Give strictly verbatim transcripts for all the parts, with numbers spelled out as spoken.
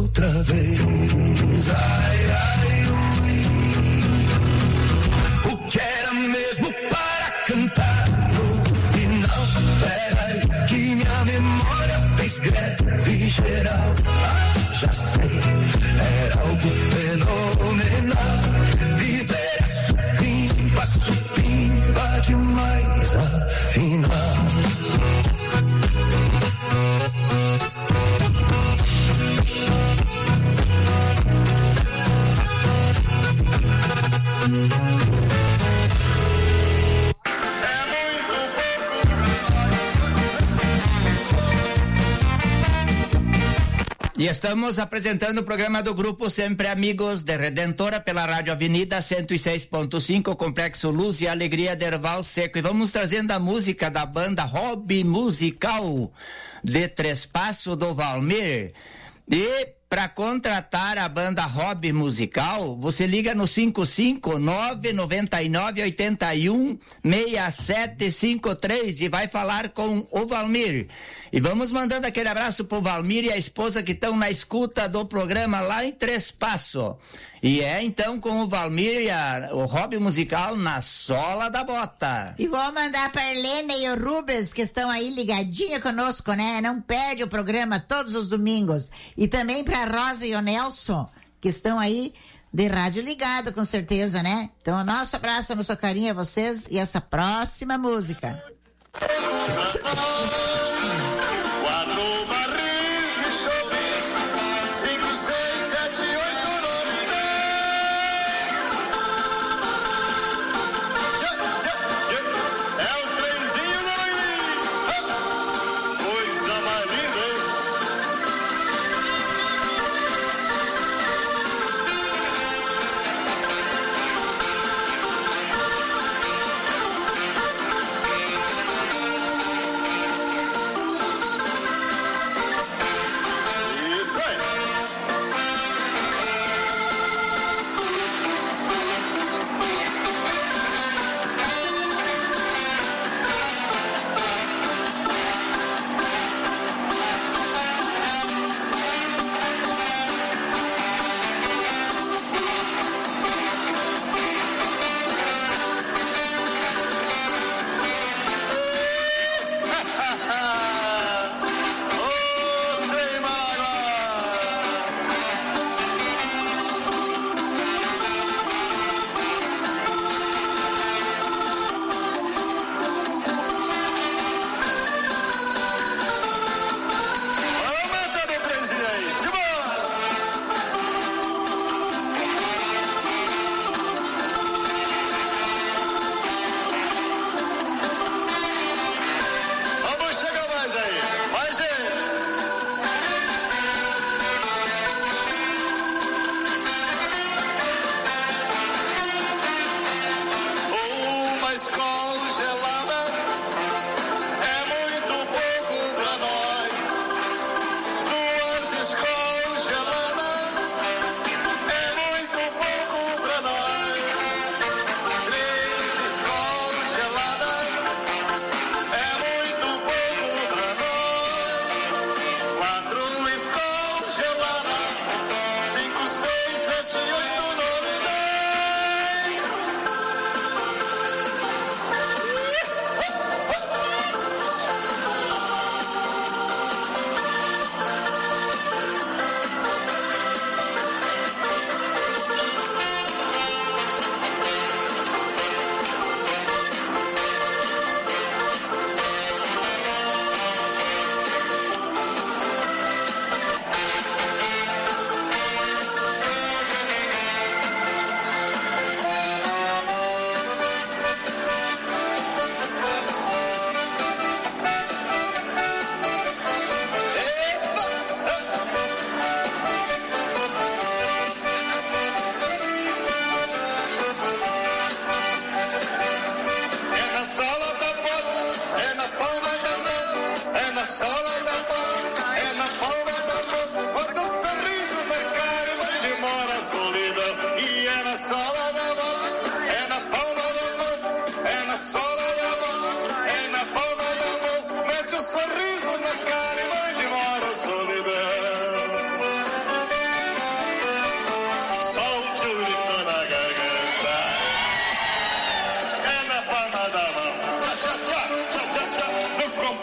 outra vez. Ai, ai, ui. O que era mesmo para cantar no final? Peraí, que minha memória fez greve geral. Ah, já sei, era algo fenomenal. Viver é supimpa, supimpa demais, afinal. E estamos apresentando o programa do Grupo Sempre Amigos de Redentora pela Rádio Avenida cento e seis ponto cinco, Complexo Luz e Alegria de Erval Seco. E vamos trazendo a música da banda Hobby Musical de Trespasso do Valmir. E para contratar a banda Hobby Musical, você liga no cinco cinco nove nove nove oito um seis sete cinco três e vai falar com o Valmir. E vamos mandando aquele abraço pro Valmir e a esposa que estão na escuta do programa lá em Trespasso. E é então com o Valmir e a, o Hobby Musical na sola da bota. E vou mandar pra Helena e o Rubens, que estão aí ligadinha conosco, né? Não perde o programa todos os domingos. E também pra Rosa e o Nelson, que estão aí de rádio ligado, com certeza, né? Então, o nosso abraço, a nossa carinho a vocês e essa próxima música. Sorriso na cara e vai de embora a solidão.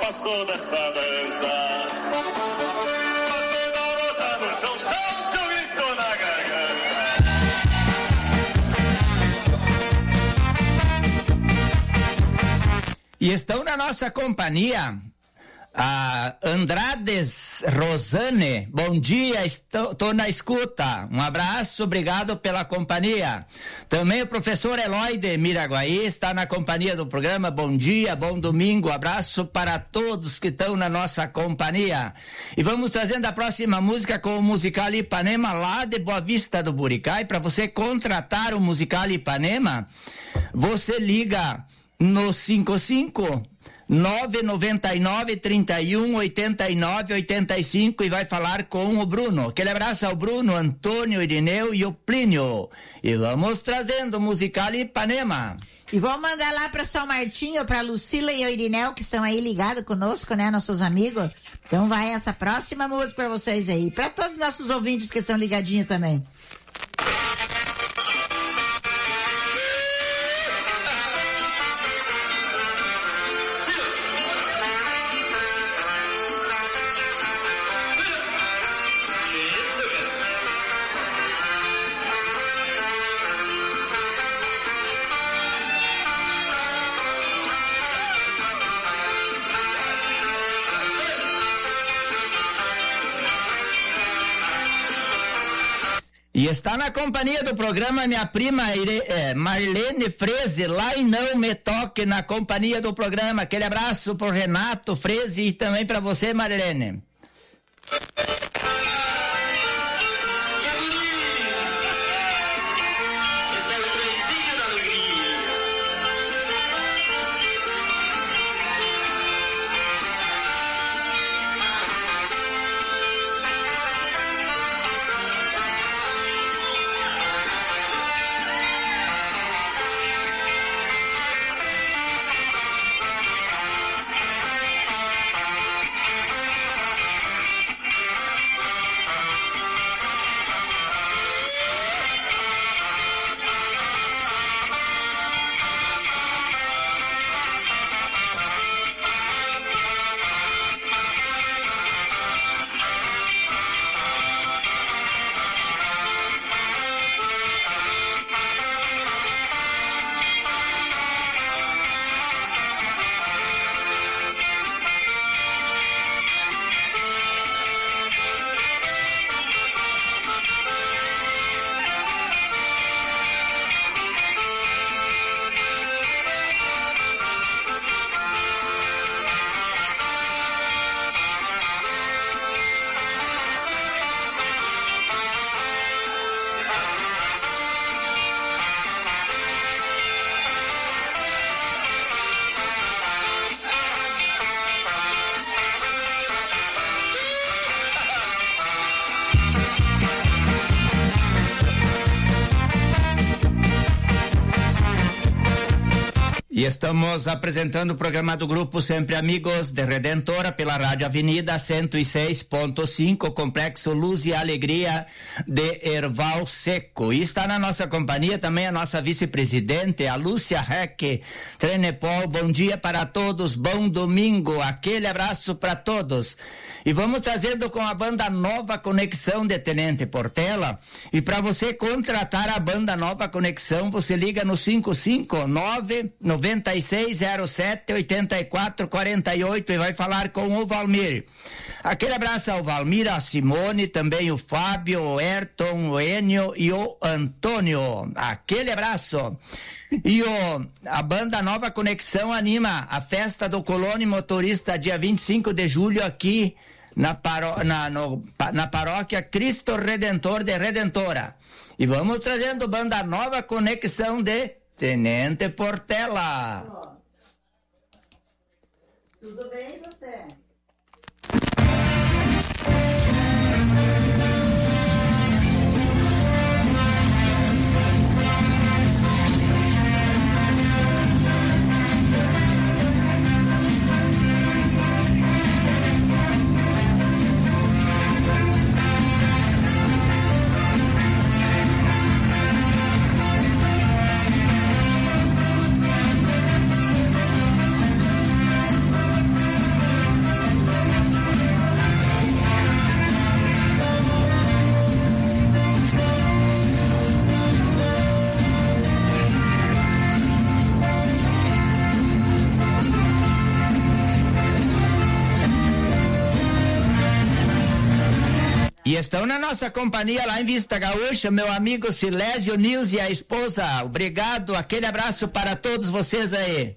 passou dessa dança. Bateu na bota no chão, sente o grito na garganta. E estão na nossa companhia a Andrades Rosane. Bom dia, estou, estou na escuta. Um abraço, obrigado pela companhia. Também o professor Eloy de Miraguaí está na companhia do programa. Bom dia, bom domingo, abraço para todos que estão na nossa companhia. E vamos trazendo a próxima música com o Musical Ipanema, lá de Boa Vista do Buricá. E para você contratar o Musical Ipanema, você liga no cinco cinco nove nove nove, trinta e um, oitenta e nove, oitenta e cinco e vai falar com o Bruno. Aquele abraço ao Bruno, Antônio, Irineu e o Plínio. E vamos trazendo o Musical Ipanema. E vamos mandar lá para São Martinho, para Lucila e o Irineu, que estão aí ligados conosco, né, nossos amigos. Então vai essa próxima música para vocês aí, para todos os nossos ouvintes que estão ligadinhos também. E está na companhia do programa minha prima Ire, é, Marlene Freze, lá em Não Me Toque, na companhia do programa. Aquele abraço pro Renato Freze e também para você, Marlene. E estamos apresentando o programa do Grupo Sempre Amigos de Redentora pela Rádio Avenida cento e seis ponto cinco, Complexo Luz e Alegria de Erval Seco. E está na nossa companhia também a nossa vice-presidente, a Lúcia Reck Trenepol. Bom dia para todos, bom domingo, aquele abraço para todos. E vamos trazendo com a banda Nova Conexão de Tenente Portela. E para você contratar a banda Nova Conexão, você liga no cinco cinco nove, nove seis zero sete, oito quatro quatro oito e vai falar com o Valmir. Aquele abraço ao Valmir, a Simone, também o Fábio, o Ayrton, o Enio e o Antônio. Aquele abraço. E o, a banda Nova Conexão anima a festa do Colônia Motorista dia vinte e cinco de julho aqui na, paró, na, no, na paróquia Cristo Redentor de Redentora. E vamos trazendo banda Nova Conexão de Tenente Portela. Tudo bem, você? E estão na nossa companhia lá em Vista Gaúcha, meu amigo Silésio Nils e a esposa. Obrigado, aquele abraço para todos vocês aí.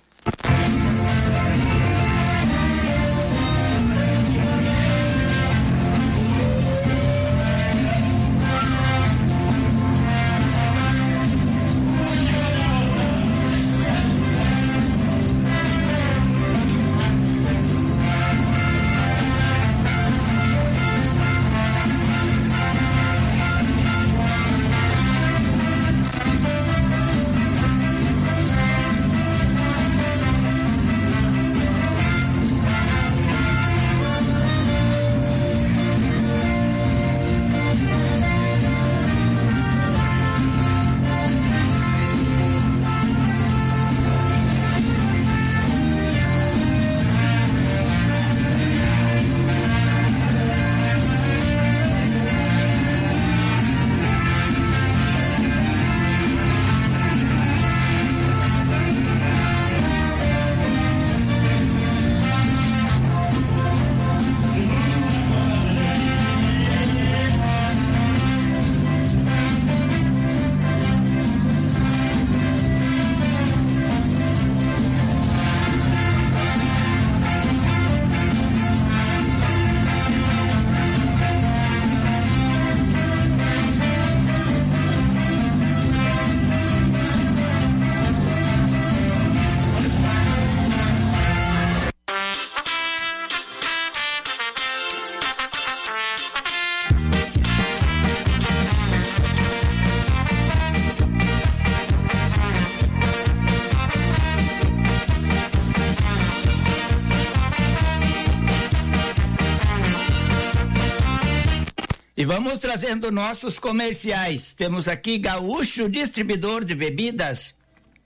E vamos trazendo nossos comerciais. Temos aqui Gaúcho Distribuidor de Bebidas,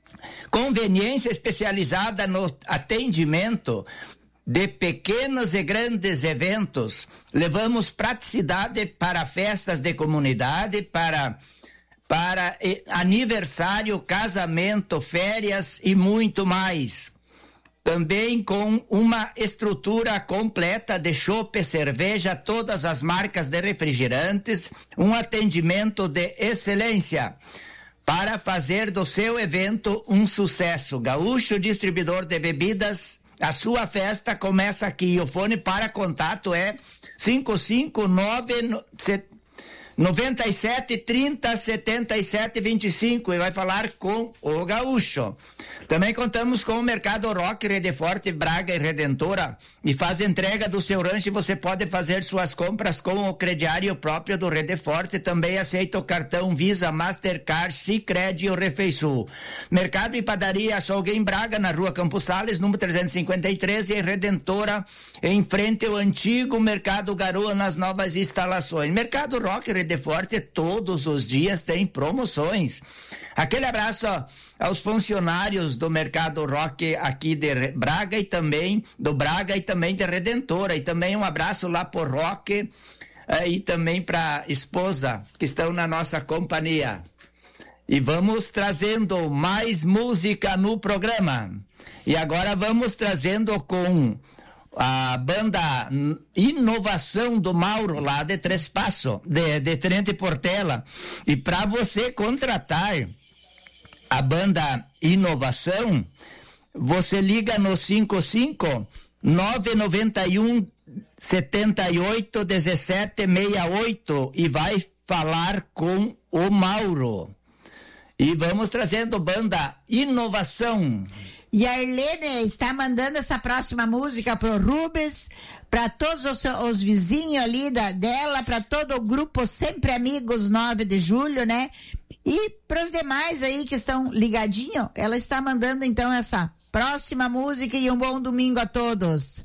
conveniência especializada no atendimento de pequenos e grandes eventos. Levamos praticidade para festas de comunidade, para, para eh, aniversário, casamento, férias e muito mais. Também com uma estrutura completa de chopp, cerveja, todas as marcas de refrigerantes, um atendimento de excelência para fazer do seu evento um sucesso. Gaúcho Distribuidor de Bebidas, a sua festa começa aqui. O fone para contato é cinco cinco nove noventa e sete trinta setenta e sete vinte e cinco e vai falar com o Gaúcho. Também contamos com o Mercado Rock, Rede Forte, Braga e Redentora, e faz entrega do seu rancho. Você pode fazer suas compras com o crediário próprio do Rede Forte. Também aceita o cartão Visa, Mastercard, Sicredi e o Refeisul. Mercado e Padaria Açougue em Braga, na Rua Campos Sales, número trezentos e cinquenta e três, e Redentora, em frente ao antigo Mercado Garoa, nas novas instalações. Mercado Rock, Rede Forte, todos os dias tem promoções. Aquele abraço ó, aos funcionários do Mercado Rock aqui de Braga e também do Braga e também de Redentora, e também um abraço lá por Rock eh, e também para esposa que estão na nossa companhia. E vamos trazendo mais música no programa. E agora vamos trazendo com a banda Inovação do Mauro, lá de Três Passos, de, de Tenente Portela. E para você contratar a banda Inovação, você liga no cinco cinco nove nove um sete oito um sete seis oito e vai falar com o Mauro. E vamos trazendo banda Inovação. E a Arlene está mandando essa próxima música pro Rubens, para todos os, os vizinhos ali da, dela, para todo o grupo Sempre Amigos nove de julho, né? E para os demais aí que estão ligadinhos, ela está mandando então essa próxima música e um bom domingo a todos.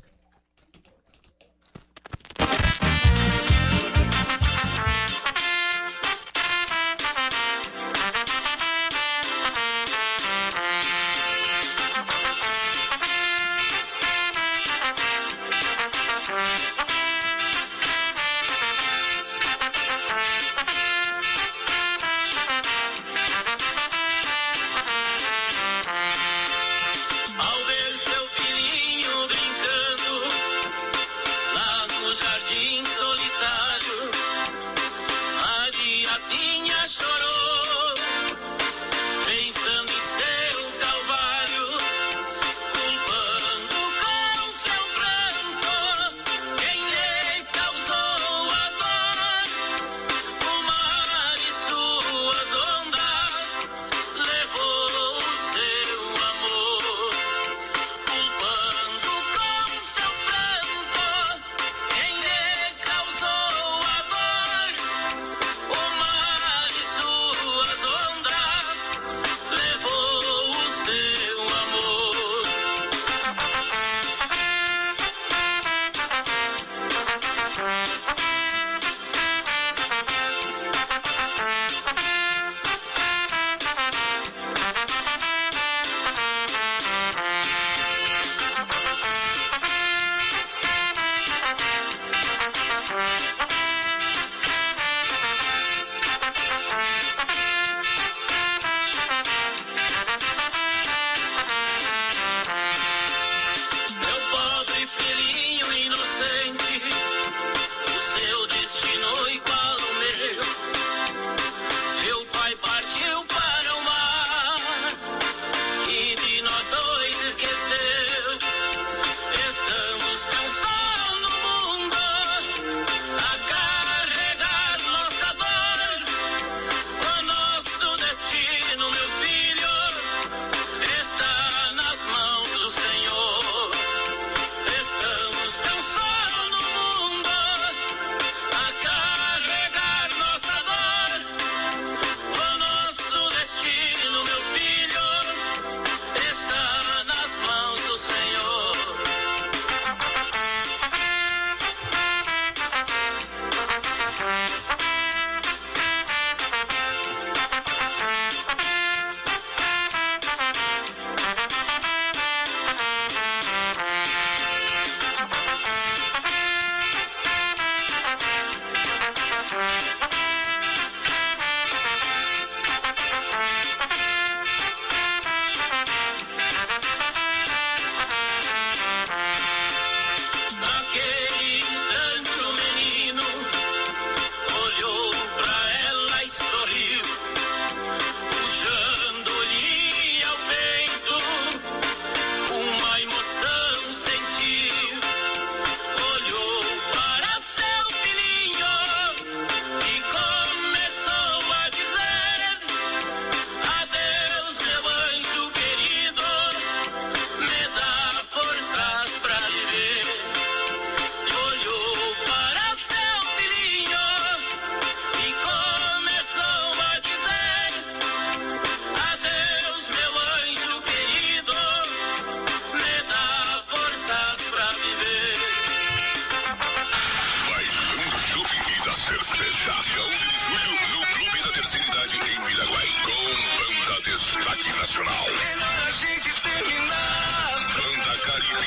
Ao ver seu filhinho brincando cidade em Miraguaí. Com Banda Destaque Nacional. Melhor a gente terminar. Banda Caribe.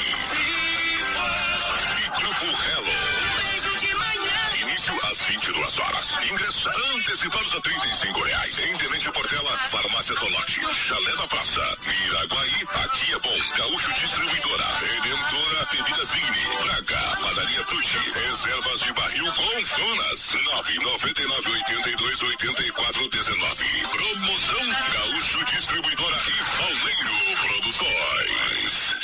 E Grupo Hello. Beijo de manhã. Início às vinte e duas horas. Ingressos antecipados a trinta e cinco reais. Em Tenente Portela, Farmácia Tolote, Chalé da Praça, Miraguaí, aqui é bom. Gaúcho Distribuidora, Redentora, Bebidas Vini, Braga, Padaria Tucci, Reservas de Barril com Zonas, nove nove nove, oito dois, oito quatro um nove. Promoção Gaúcho Distribuidora e Pauleiro Produções.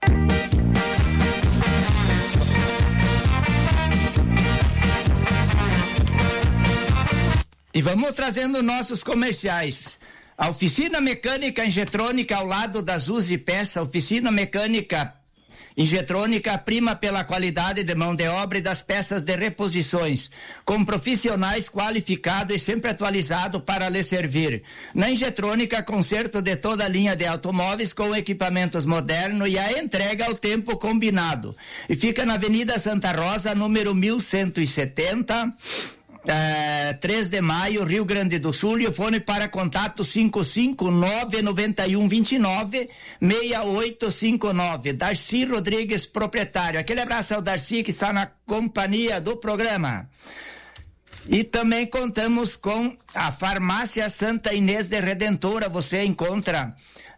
E vamos trazendo nossos comerciais. A oficina mecânica Injetrônica ao lado da Zuzi Peça, oficina mecânica Injetrônica prima pela qualidade de mão de obra e das peças de reposições, com profissionais qualificados e sempre atualizados para lhe servir. Na Injetrônica, conserto de toda a linha de automóveis com equipamentos modernos e a entrega ao tempo combinado. E fica na Avenida Santa Rosa, número mil cento e setenta, Uh, três de maio, Rio Grande do Sul, e o fone para contato cinco cinco nove, nove um, dois nove, seis oito cinco nove. Darcy Rodrigues, proprietário. Aquele abraço ao Darcy que está na companhia do programa. E também contamos com a Farmácia Santa Inês de Redentora. Você encontra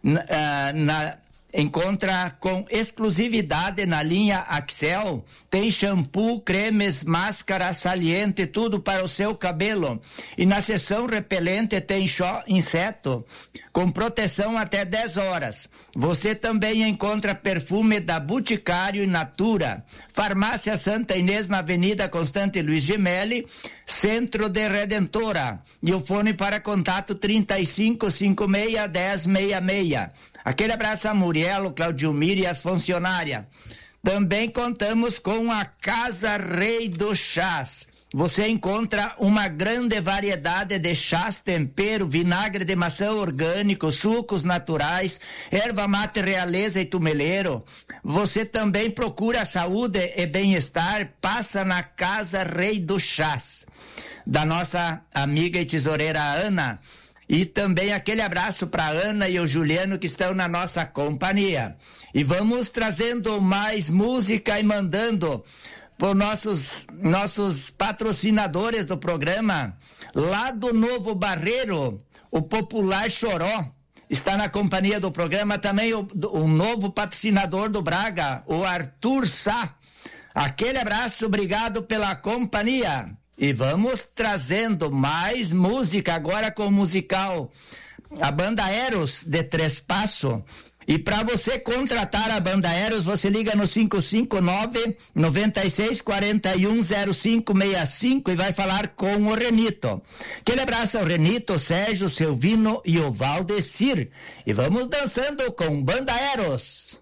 uh, na Encontra com exclusividade na linha Axel. Tem shampoo, cremes, máscara, saliente, tudo para o seu cabelo. E na seção repelente tem Shó Inseto, com proteção até dez horas. Você também encontra perfume da Boticário e Natura. Farmácia Santa Inês na Avenida Constante Luiz Gemelli, Centro de Redentora. E o fone para contato trinta e cinco, cinquenta e seis, dez, sessenta e seis. Aquele abraço a Muriel, Claudio Mir e as funcionárias. Também contamos com a Casa Rei dos Chás. Você encontra uma grande variedade de chás, tempero, vinagre de maçã orgânico, sucos naturais, erva mate realeza e tumeleiro. Você também procura saúde e bem-estar, passa na Casa Rei dos Chás, da nossa amiga e tesoureira Ana. E também aquele abraço para Ana e o Juliano que estão na nossa companhia. E vamos trazendo mais música e mandando por nossos nossos patrocinadores do programa. Lá do Novo Barreiro, o Popular Choró está na companhia do programa. Também o, o novo patrocinador do Braga, o Arthur Sá. Aquele abraço, obrigado pela companhia. E vamos trazendo mais música agora com o musical a Banda Eros de Três Passos. E para você contratar a Banda Eros, você liga no cinco cinco nove, nove seis, quatro um, zero cinco seis cinco e vai falar com o Renito. Aquele abraço ao Renito, o Sérgio, o Silvino e o Valdecir. E vamos dançando com Banda Eros.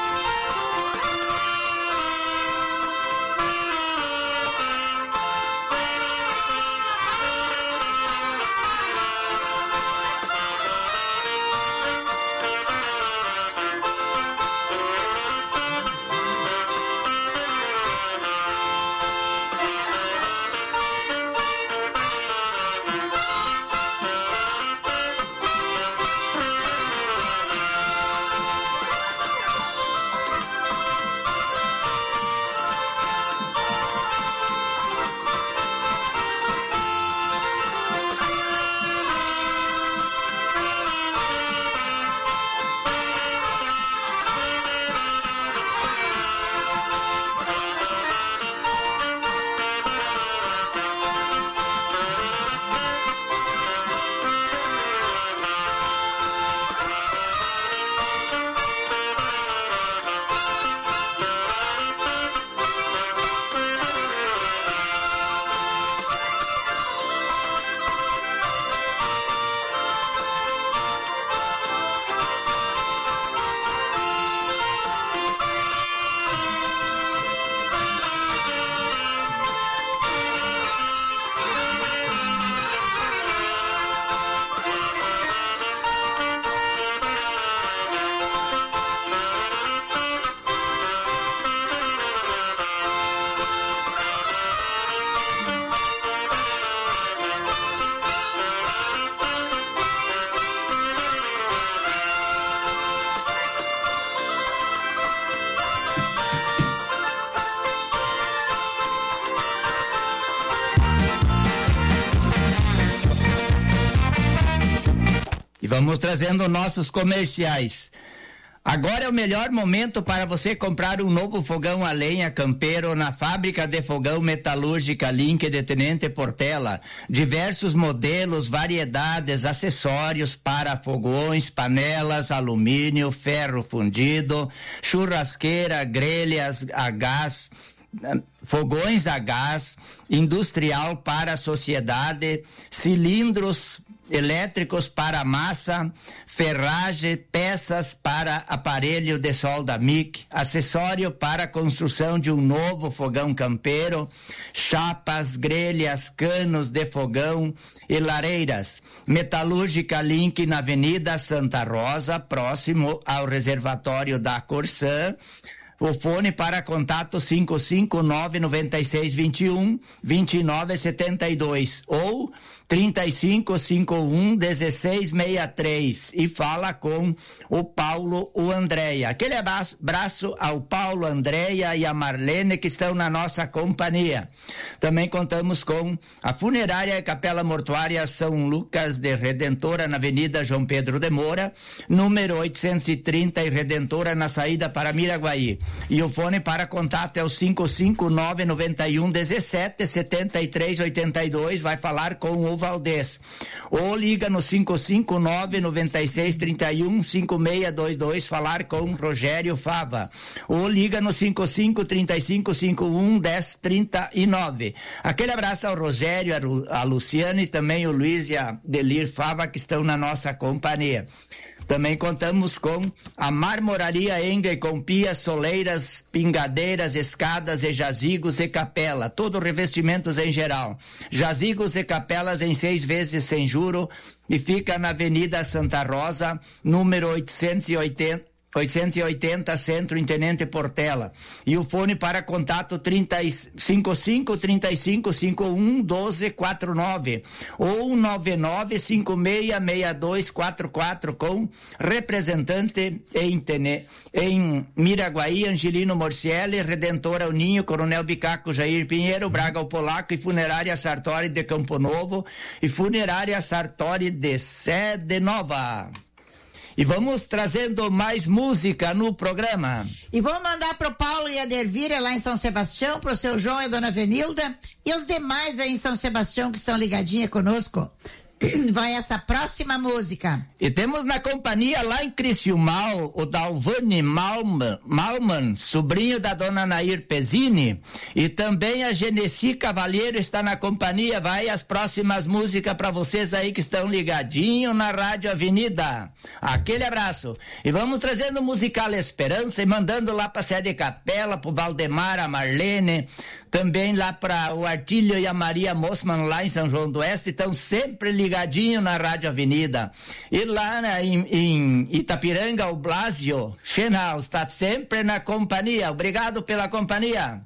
Melhor E vamos trazendo nossos comerciais. Agora é o melhor momento para você comprar um novo fogão a lenha campeiro na fábrica de fogão metalúrgica Link de Tenente Portela. Diversos modelos, variedades, acessórios para fogões, panelas, alumínio, ferro fundido, churrasqueira, grelhas a gás, fogões a gás, industrial para a sociedade, cilindros elétricos para massa, ferragem, peças para aparelho de solda M I C, acessório para a construção de um novo fogão campeiro, chapas, grelhas, canos de fogão e lareiras. Metalúrgica Link na Avenida Santa Rosa, próximo ao reservatório da Corsã. O fone para contato cinco cinco nove, nove seis, dois um, dois nove sete dois ou trinta e cinco, cinquenta e um, dezesseis sessenta e três e fala com o Paulo, o Andréia. Aquele abraço, abraço ao Paulo, Andréia e a Marlene que estão na nossa companhia. Também contamos com a Funerária e Capela Mortuária São Lucas de Redentora na Avenida João Pedro de Moura, número oitocentos e trinta e Redentora na saída para Miraguaí. E o fone para contato é o cinco cinco nove, nove um, dezessete, setenta e três, oitenta e dois, vai falar com o Valdez. Ou liga no cinco cinco nove, nove seis, trinta e um, cinquenta e seis vinte e dois, falar com Rogério Fava. Ou liga no cinco cinco, trinta e cinco, cinquenta e um, dez, trinta e nove. Aquele abraço ao Rogério, a Luciane e também o Luiz e a Delir Fava que estão na nossa companhia. Também contamos com a Marmoraria Engel com pias, soleiras, pingadeiras, escadas e jazigos e capela, todo revestimentos em geral. Jazigos e capelas em seis vezes sem juro e fica na Avenida Santa Rosa, número oitocentos e oitenta, oitocentos e oitenta, Centro Intendente Portela. E o fone para contato trinta e cinco, trinta e cinco, cinquenta e um, doze, quarenta e nove ou nove nove cinco seis, seis dois quatro quatro com representante em, Tene, em Miraguaí, Angelino Morcielli, Redentora Uninho, Coronel Bicaco Jair Pinheiro, Braga o Polaco e Funerária Sartori de Campo Novo e Funerária Sartori de Sede Nova. E vamos trazendo mais música no programa. E vamos mandar pro Paulo e a Dervira lá em São Sebastião, pro seu João e a dona Venilda e os demais aí em São Sebastião que estão ligadinha conosco. Vai essa próxima música. E temos na companhia lá em Criciúmal o Dalvani Malman, Malman, sobrinho da dona Nair Pezzini, e também a Genesi Cavalheiro está na companhia. Vai as próximas músicas para vocês aí que estão ligadinho na Rádio Avenida. Aquele abraço. E vamos trazendo o musical Esperança e mandando lá para Sede Capela, pro Valdemar, a Marlene, também lá para o Artílio e a Maria Mossman lá em São João do Oeste, estão sempre ligadinho na Rádio Avenida. E lá né, em, em Itapiranga, o Blasio Schenhaus está sempre na companhia. Obrigado pela companhia.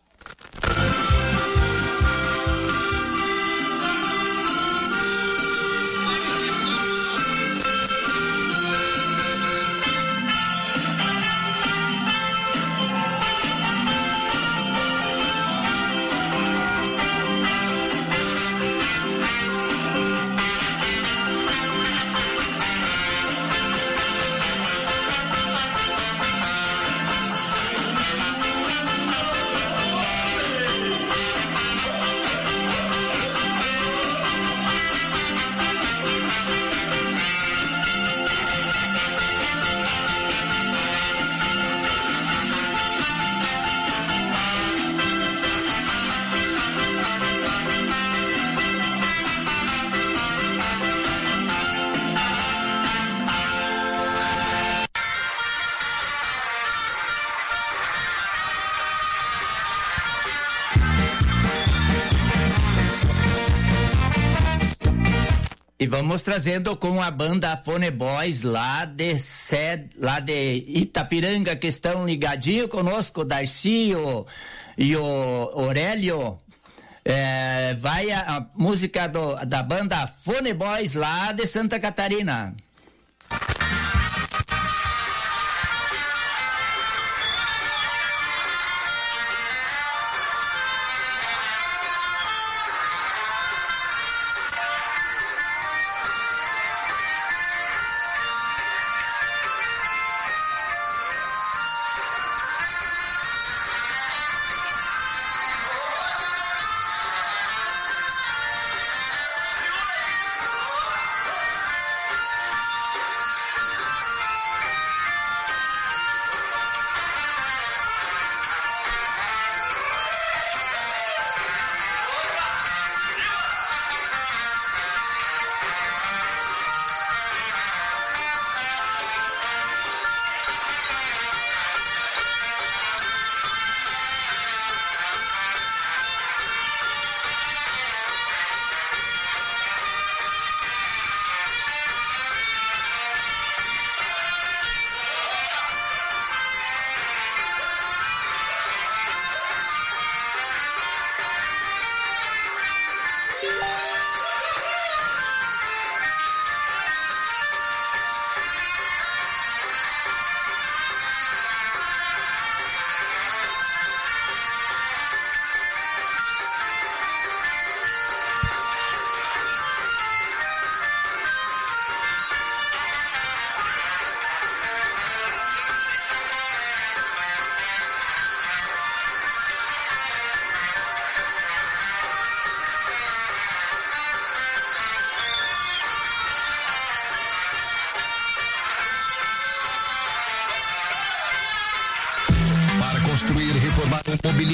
E vamos trazendo com a banda Fone Boys lá de, Sed, lá de Itapiranga, que estão ligadinho conosco, Darcy o, e o Aurélio. É, vai a, a música do, da banda Fone Boys lá de Santa Catarina.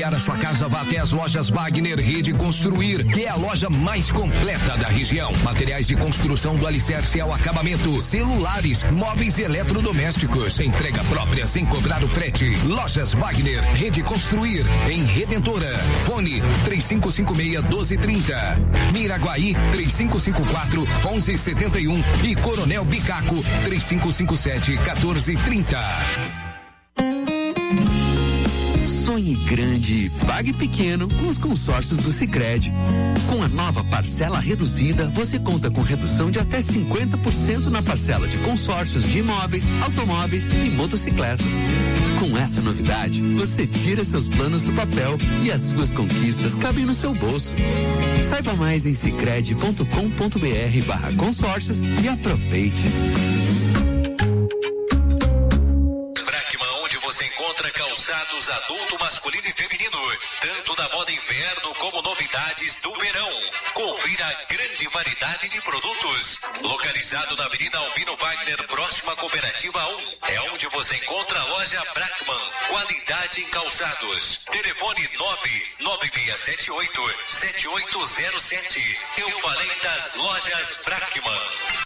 mobiliar a sua casa, vá até as lojas Wagner Rede Construir, que é a loja mais completa da região. Materiais de construção do alicerce ao acabamento, celulares, móveis e eletrodomésticos. Entrega própria sem cobrar o frete. Lojas Wagner Rede Construir, em Redentora. Fone três cinco cinco seis, um dois três zero. Miraguaí três cinco cinco quatro, um um sete um e Coronel Bicaco três cinco cinco sete, um quatro três zero. Sonhe grande, pague pequeno com os consórcios do Sicredi. Com a nova parcela reduzida, você conta com redução de até cinquenta por cento na parcela de consórcios de imóveis, automóveis e motocicletas. Com essa novidade, você tira seus planos do papel e as suas conquistas cabem no seu bolso. Saiba mais em sicredi ponto com ponto br barra consórcios e aproveite. Você encontra calçados adulto, masculino e feminino, tanto da moda inverno como novidades do verão. Confira a grande variedade de produtos. Localizado na Avenida Albino Wagner, próxima à Cooperativa um. É onde você encontra a loja Brackman. Qualidade em calçados. Telefone nove nove seis sete oito, sete oito zero sete. Eu falei das lojas Brackman.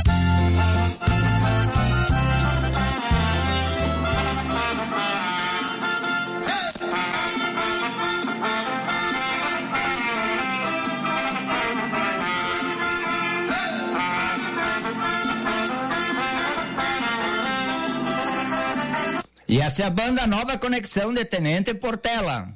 E essa é a banda Nova Conexão de Tenente Portela.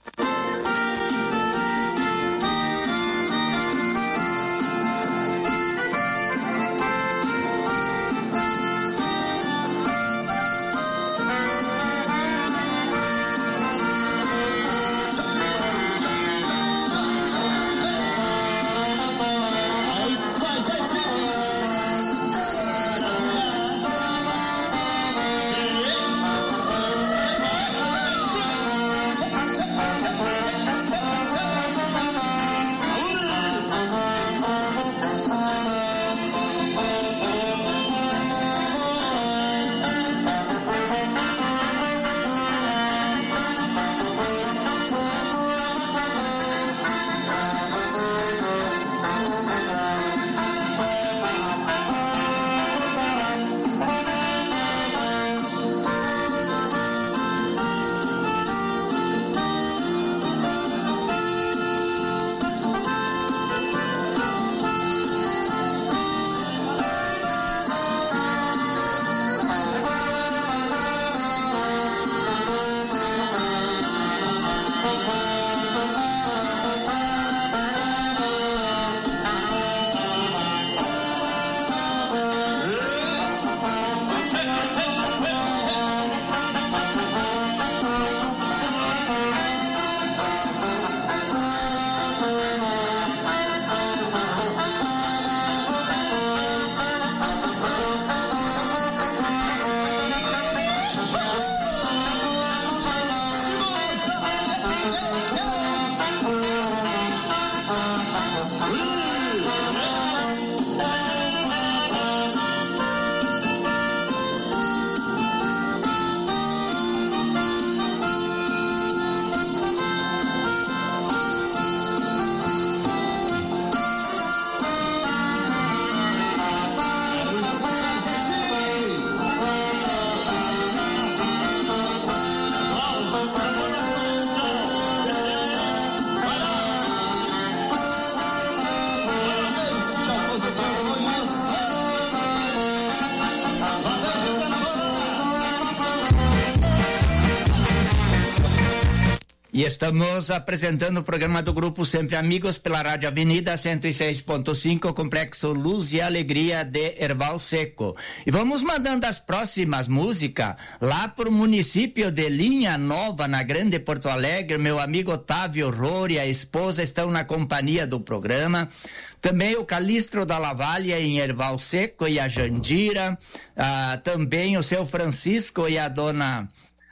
E estamos apresentando o programa do Grupo Sempre Amigos pela Rádio Avenida cento e seis ponto cinco, Complexo Luz e Alegria de Erval Seco. E vamos mandando as próximas músicas lá pro município de Linha Nova, na Grande Porto Alegre. Meu amigo Otávio Rory e a esposa estão na companhia do programa. Também o Calistro da Lavalha em Erval Seco e a Jandira. Ah, também o seu Francisco e a dona...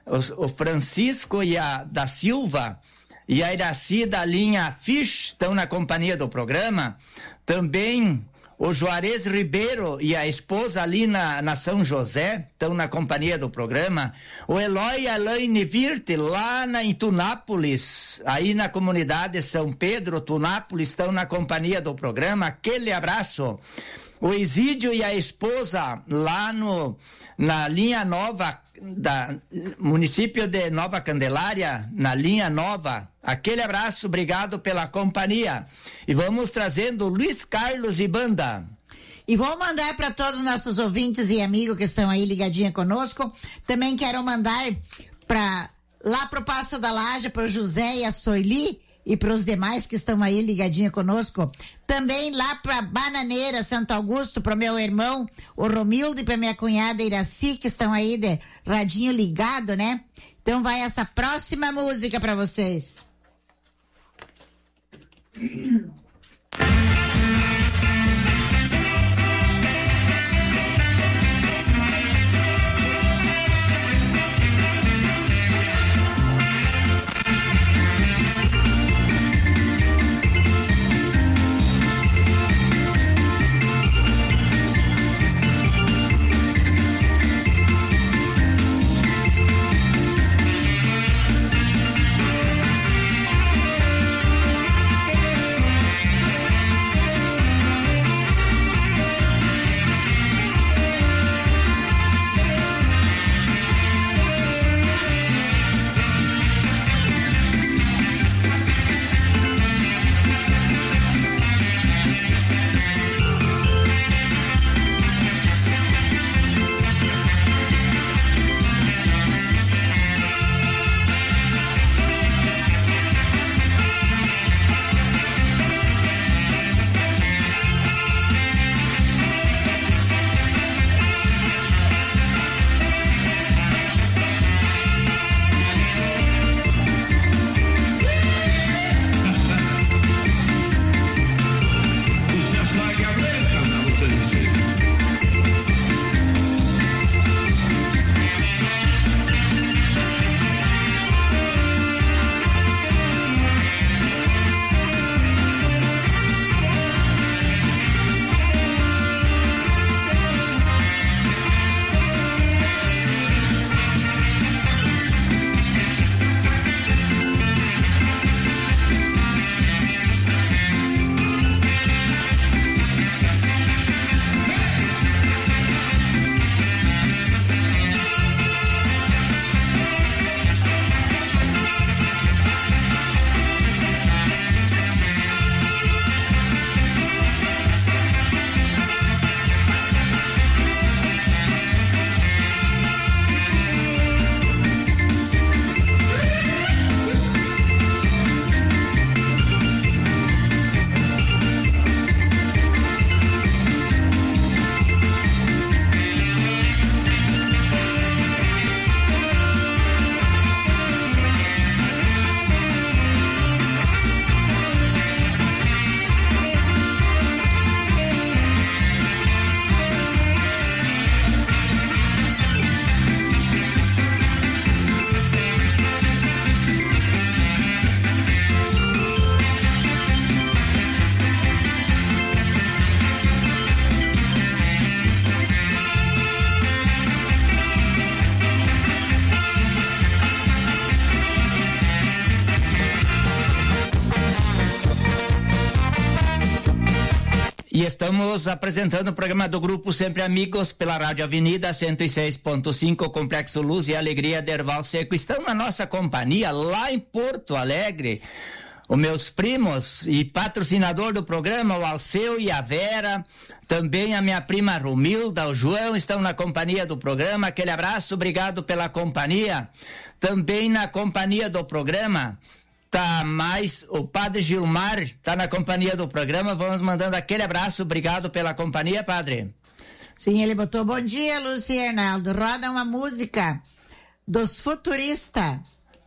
O Francisco e a da Silva e a Iraci da linha Fish estão na companhia do programa. Também O Juarez Ribeiro e a esposa ali na, na São José estão na companhia do programa. O Eloy e a Elaine Virte lá na, em Tunápolis, aí na comunidade São Pedro, Tunápolis, estão na companhia do programa. Aquele abraço. O Isídio e a esposa lá no, na linha nova da município de Nova Candelária, na linha nova. Aquele abraço, obrigado pela companhia. E vamos trazendo Luiz Carlos e banda. E vou mandar para todos os nossos ouvintes e amigos que estão aí ligadinha conosco. Também quero mandar para lá pro Passo da Laje, para o José e a Soili e para os demais que estão aí ligadinha conosco. Também lá para Bananeira, Santo Augusto, para meu irmão, o Romildo, e para minha cunhada Iraci, que estão aí de radinho ligado, né? Então vai essa próxima música para vocês. E estamos apresentando o programa do Grupo Sempre Amigos pela Rádio Avenida cento e seis ponto cinco, Complexo Luz e Alegria de Erval Seco. Estão na nossa companhia lá em Porto Alegre os meus primos e patrocinador do programa, o Alceu e a Vera, também a minha prima Romilda, o João, estão na companhia do programa. Aquele abraço, obrigado pela companhia. Também na companhia do programa tá mais o Padre Gilmar, tá na companhia do programa. Vamos mandando aquele abraço, obrigado pela companhia, Padre. Sim, ele botou: bom dia, Lúcia e Arnaldo, roda uma música dos futuristas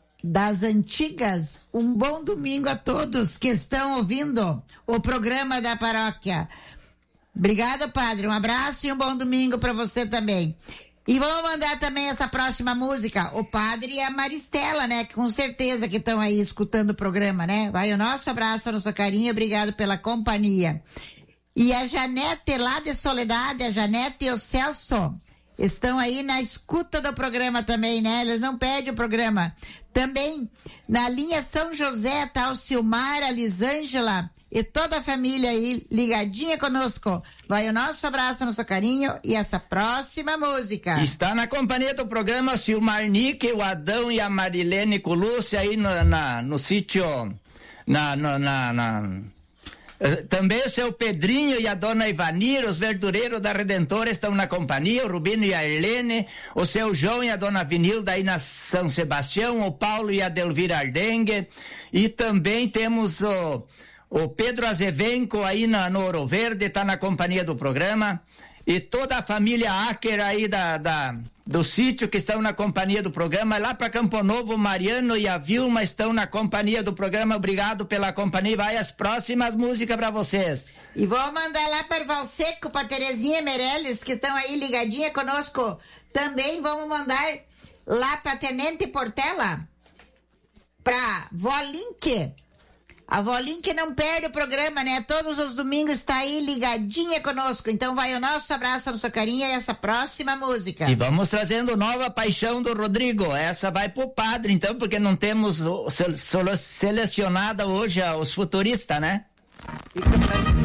das antigas. Um bom domingo a todos que estão ouvindo o programa da paróquia. Obrigado, Padre, um abraço e um bom domingo para você também. E vamos mandar também essa próxima música, o Padre e a Maristela, né? Que com certeza que estão aí escutando o programa, né? Vai o nosso abraço, o nosso carinho, obrigado pela companhia. E a Janete lá de Soledade, a Janete e o Celso estão aí na escuta do programa também, né? Eles não perdem o programa. Também na linha São José tá o Silmar, a Lisângela e toda a família aí ligadinha conosco. Vai o nosso abraço, nosso carinho e essa próxima música. Está na companhia do programa Silmar Nick, o Adão e a Marilene Colucci aí no, na, no sítio, na, na, na, na também o seu Pedrinho e a dona Ivanira, os verdureiros da Redentora estão na companhia, o Rubino e a Helene, o seu João e a dona Vinilda aí na São Sebastião, o Paulo e a Delvira Ardengue, e também temos o, o Pedro Azevenco aí na, no Ouro Verde, está na companhia do programa, e toda a família Acker aí da, da do sítio que estão na companhia do programa. Lá para Campo Novo, o Mariano e a Vilma estão na companhia do programa. Obrigado pela companhia. Vai as próximas músicas para vocês. E vou mandar lá para Valseco, para Terezinha Meirelles, que estão aí ligadinha conosco. Também vamos mandar lá para Tenente Portela, para Volinque. A Volinha que não perde o programa, né? Todos os domingos está aí ligadinha conosco. Então vai o nosso abraço, a nossa carinha e essa próxima música. E vamos trazendo Nova Paixão do Rodrigo. Essa vai pro padre, então, porque não temos selecionada hoje os futuristas, né? Fica pra...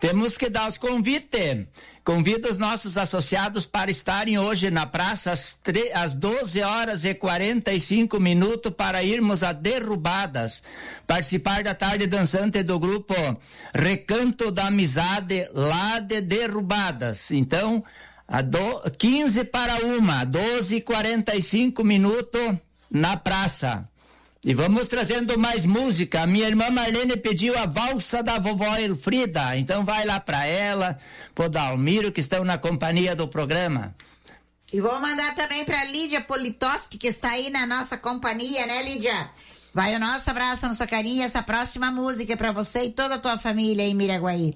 temos que dar os convites. Convido os nossos associados para estarem hoje na praça às, tre- às doze horas e quarenta e cinco minutos para irmos a Derrubadas, participar da tarde dançante do grupo Recanto da Amizade lá de Derrubadas. Então, a do, quinze para uma, doze e quarenta e cinco minutos na praça. E vamos trazendo mais música. A minha irmã Marlene pediu a valsa da vovó Elfrida. Então vai lá para ela, pro Dalmiro, que estão na companhia do programa. E vou mandar também para Lídia Politoski, que está aí na nossa companhia, né, Lídia? Vai o nosso abraço, a nossa carinha. Essa próxima música é para você e toda a tua família em Miraguaí.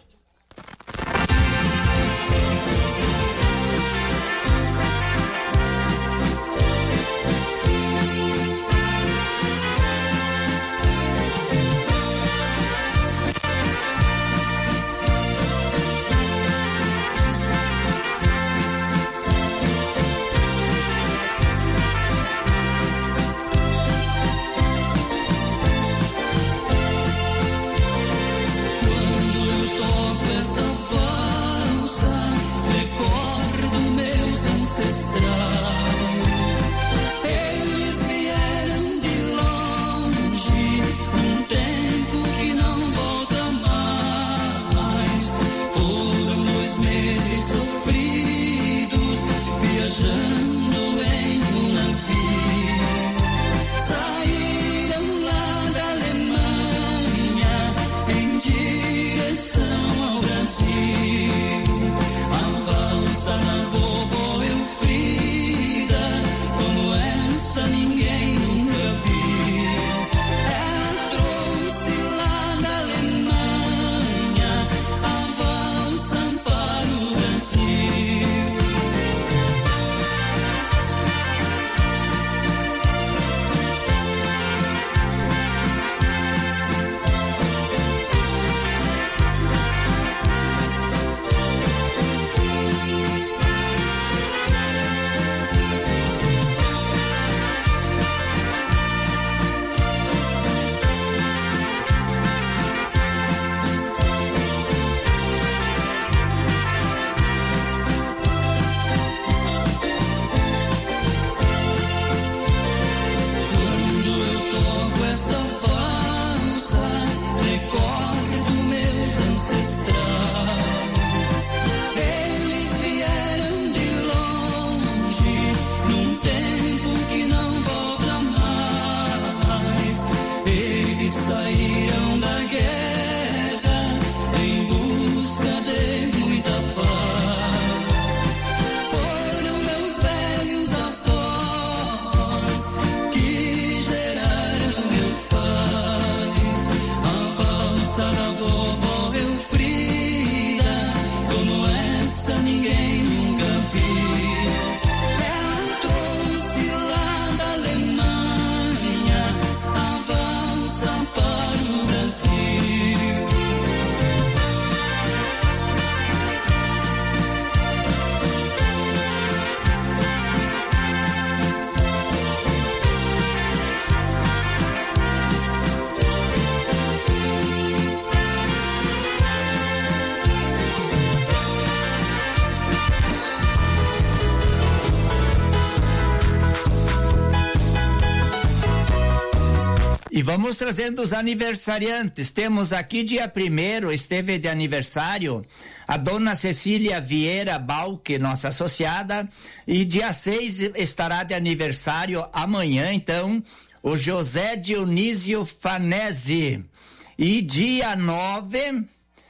E vamos trazendo os aniversariantes. Temos aqui dia primeiro, esteve de aniversário a dona Cecília Vieira Balque, nossa associada, e dia seis estará de aniversário amanhã, então, o José Dionísio Fanese. E dia nove,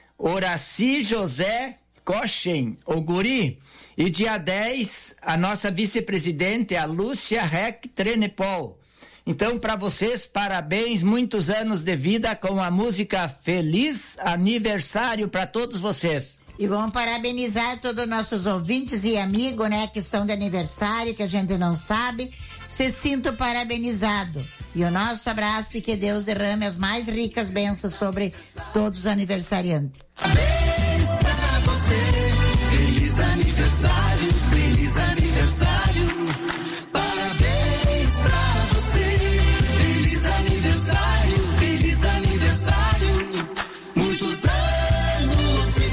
Horaci José Cochen, o guri. E dia dez, a nossa vice-presidente, a Lúcia Rec Trenepol. Então, para vocês, parabéns, muitos anos de vida com a música Feliz Aniversário para todos vocês. E vamos parabenizar todos os nossos ouvintes e amigos, né, que estão de aniversário, que a gente não sabe. Se sinto parabenizado. E o nosso abraço e que Deus derrame as mais ricas bênçãos sobre todos os aniversariantes. Parabéns pra você, feliz aniversário, feliz aniversário. Parabéns pra você, feliz aniversário, feliz aniversário. Muitos anos de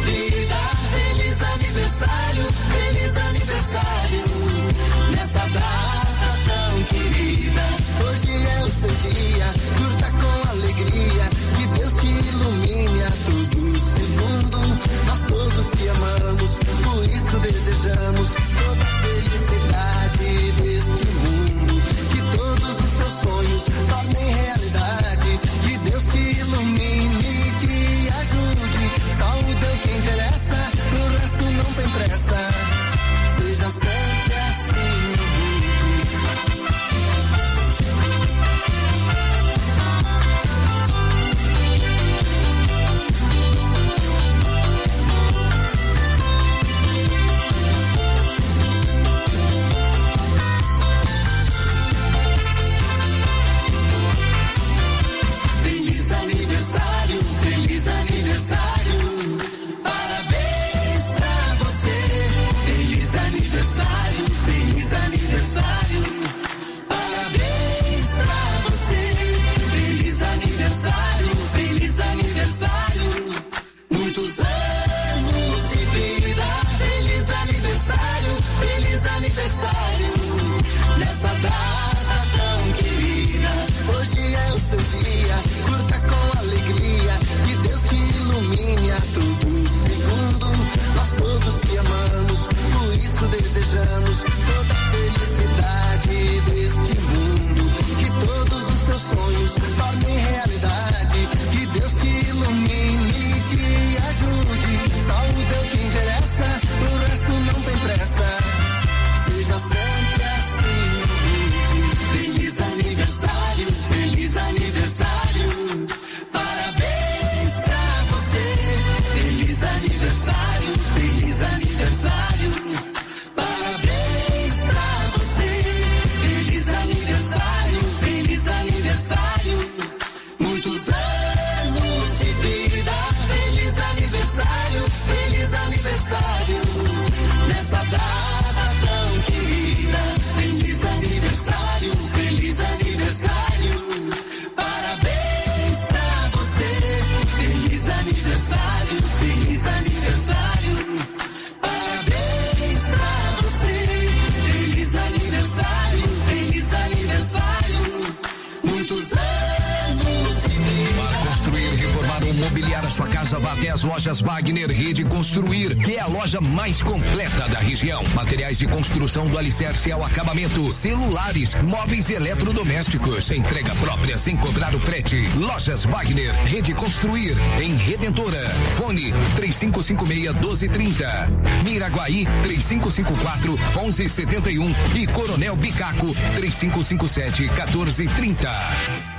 ajude. Saúde é o que interessa, o resto não tem pressa. Seja sempre assim, humilde. Feliz aniversário, feliz aniversário. Parabéns pra você. Feliz aniversário, feliz aniversário. Parabéns pra você. Feliz aniversário, feliz aniversário. Muitos anos de vida. Feliz aniversário, feliz aniversário. Nesta data tão querida. Feliz aniversário, feliz aniversário. Parabéns pra você. Feliz aniversário, feliz aniversário. Parabéns pra você. Feliz aniversário, feliz aniversário. Muitos anos de vida. Para construir, reformar ou mobiliar a sua casa, vá até as lojas Wagner Rede Construir, que é a loja mais completa da região. Materiais de construção do alicerce ao acabamento, celulares, móveis e eletrodomésticos. Entrega própria sem cobrar o frete. Lojas Wagner Rede Construir, em Redentora. Fone três cinco cinco seis, um dois três zero. Miraguaí três cinco cinco quatro, um um sete um e Coronel Bicaco três cinco cinco sete, um quatro três zero.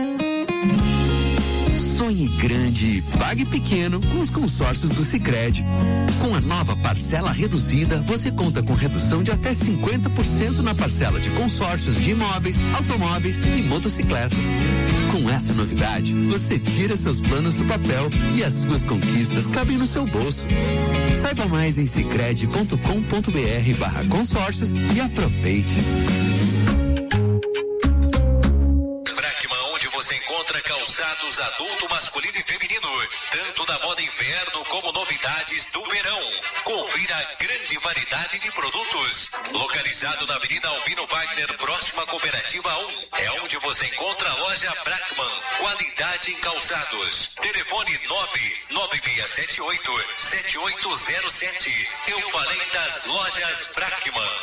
Sonhe grande e pague pequeno com os consórcios do Sicredi. Com a nova parcela reduzida, você conta com redução de até cinquenta por cento na parcela de consórcios de imóveis, automóveis e motocicletas. Com essa novidade, você tira seus planos do papel e as suas conquistas cabem no seu bolso. Saiba mais em sicredi ponto com ponto br barra consórcios e aproveite. Você encontra calçados adulto, masculino e feminino, tanto da moda inverno como novidades do verão. Confira a grande variedade de produtos. Localizado na Avenida Albino Wagner, próxima à Cooperativa um. É onde você encontra a loja Brackman. Qualidade em calçados. Telefone nove nove seis sete oito, sete oito zero sete. Eu falei das lojas Brackman.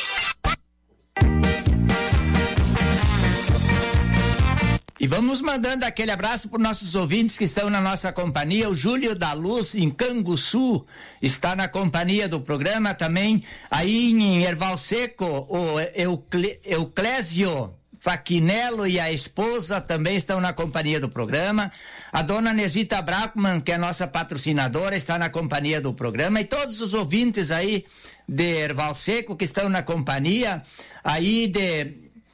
E vamos mandando aquele abraço para os nossos ouvintes que estão na nossa companhia. O Júlio da Luz, em Canguçu, está na companhia do programa também. Aí em Erval Seco, o Eucle, Euclésio Faquinello e a esposa também estão na companhia do programa. A dona Nesita Brackman, que é nossa patrocinadora, está na companhia do programa. E todos os ouvintes aí de Erval Seco que estão na companhia, aí de,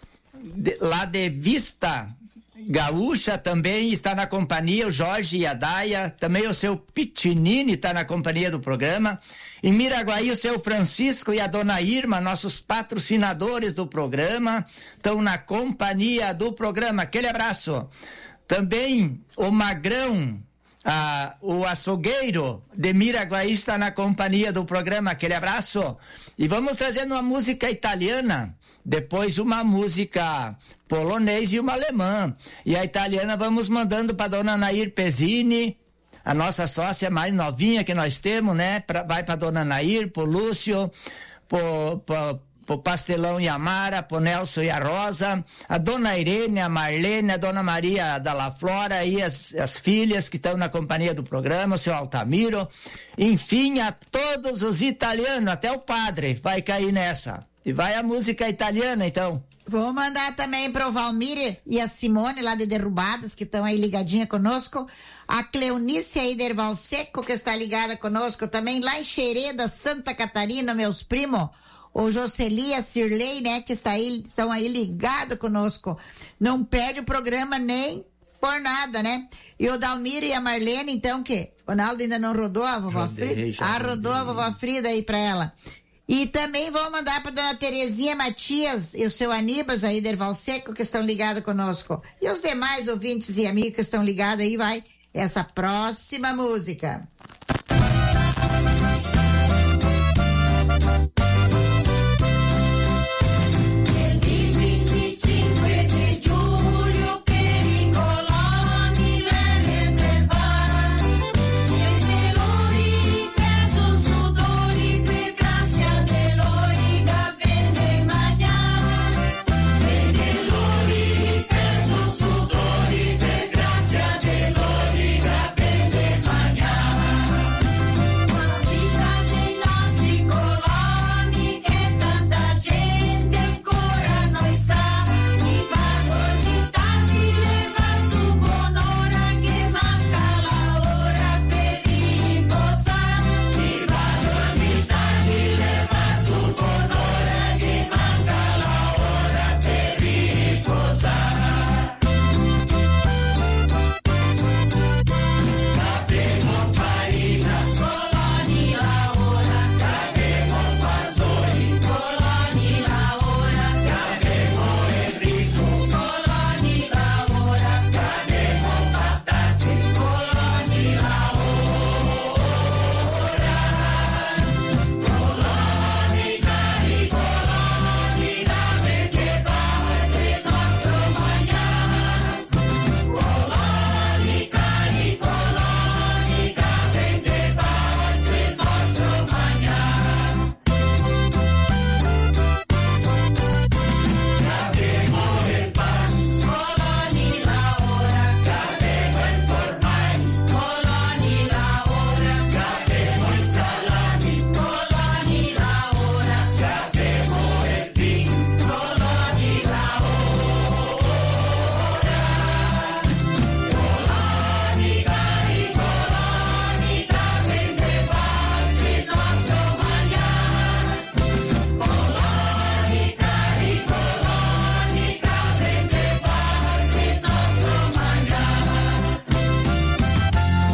de lá de Vista Gaúcha também está na companhia, o Jorge e a Daia, também o seu Pitinini está na companhia do programa. Em Miraguaí, o seu Francisco e a dona Irma, nossos patrocinadores do programa, estão na companhia do programa. Aquele abraço. Também o Magrão, ah, o açougueiro de Miraguaí está na companhia do programa. Aquele abraço. E vamos trazendo uma música italiana. Depois uma música polonês e uma alemã. E a italiana vamos mandando para dona Nair Pezzini, a nossa sócia mais novinha que nós temos, né? Pra, vai para dona Nair, pro Lúcio, pro, pro, pro Pastelão e a Mara, pro Nelson e a Rosa, a dona Irene, a Marlene, a dona Maria da La Flora e as, as filhas que estão na companhia do programa, o seu Altamiro. Enfim, a todos os italianos, até o padre vai cair nessa. E vai a música italiana, então. Vou mandar também para o Valmir e a Simone, lá de Derrubadas, que estão aí ligadinha conosco. A Cleonice aí de Erval Seco, que está ligada conosco também. Lá em Xereda, Santa Catarina, meus primos. O Jocely e a Cirlei, né, que está aí, estão aí ligados conosco. Não perde o programa nem por nada, né? E o Dalmiro e a Marlene, então, que? O Ronaldo ainda não rodou a vovó rodei, Frida? Ah, rodou a vovó Frida aí para ela. E também vou mandar para dona Terezinha Matias e o seu Anibas aí de Erval Seco, que estão ligados conosco. E os demais ouvintes e amigos que estão ligados aí, vai essa próxima música.